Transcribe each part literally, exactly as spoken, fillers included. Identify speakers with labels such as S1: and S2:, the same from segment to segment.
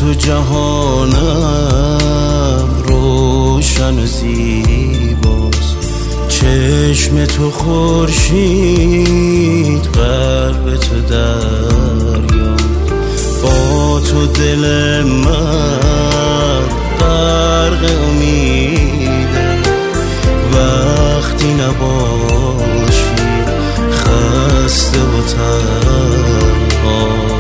S1: تو جهانم روشن و زیباست، چشم تو خورشید، قلب تو دریا، با تو دل من غرق امیده، وقتی نباشی خسته و تنهاست.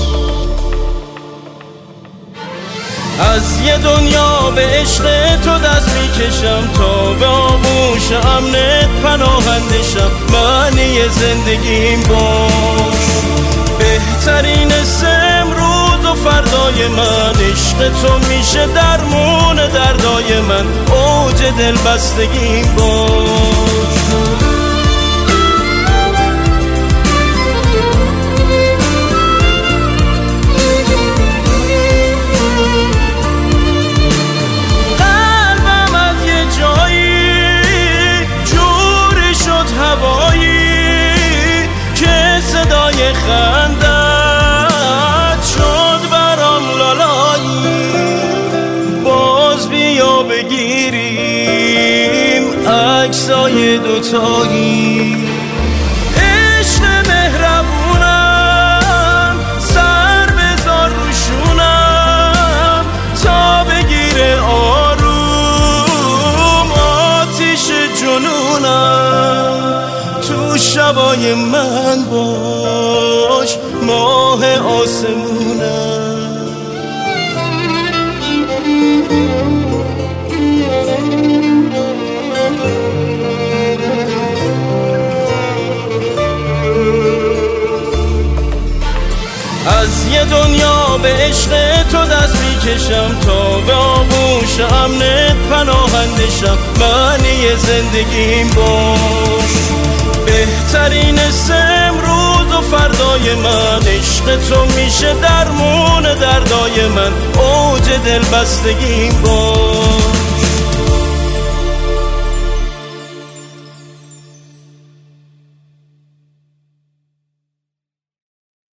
S1: از یه دنیا به عشق تو دست میکشم، تا به آغوش امنت پناهندشم. معنی زندگیم باش، بهترین امروز و فردای من. عشق تو میشه درمون دردای من، اوج دل بستگیم باش. خندت شد برام لالایی، باز بیا بگیریم عکسای دوتایی. عشق مهربونم سر بذار روشونم، تا بگیره آروم آتیش جنونم. تو شبای من باش، ماه آسمونم. از یه دنیا به عشق تو دست میکشم، تا به آغوش امنت پناهندشم. معنی زندگیم باش، بهترین امروز و فردای من. عشق تو میشه درمون دردای من، اوج دل بستگیم باش.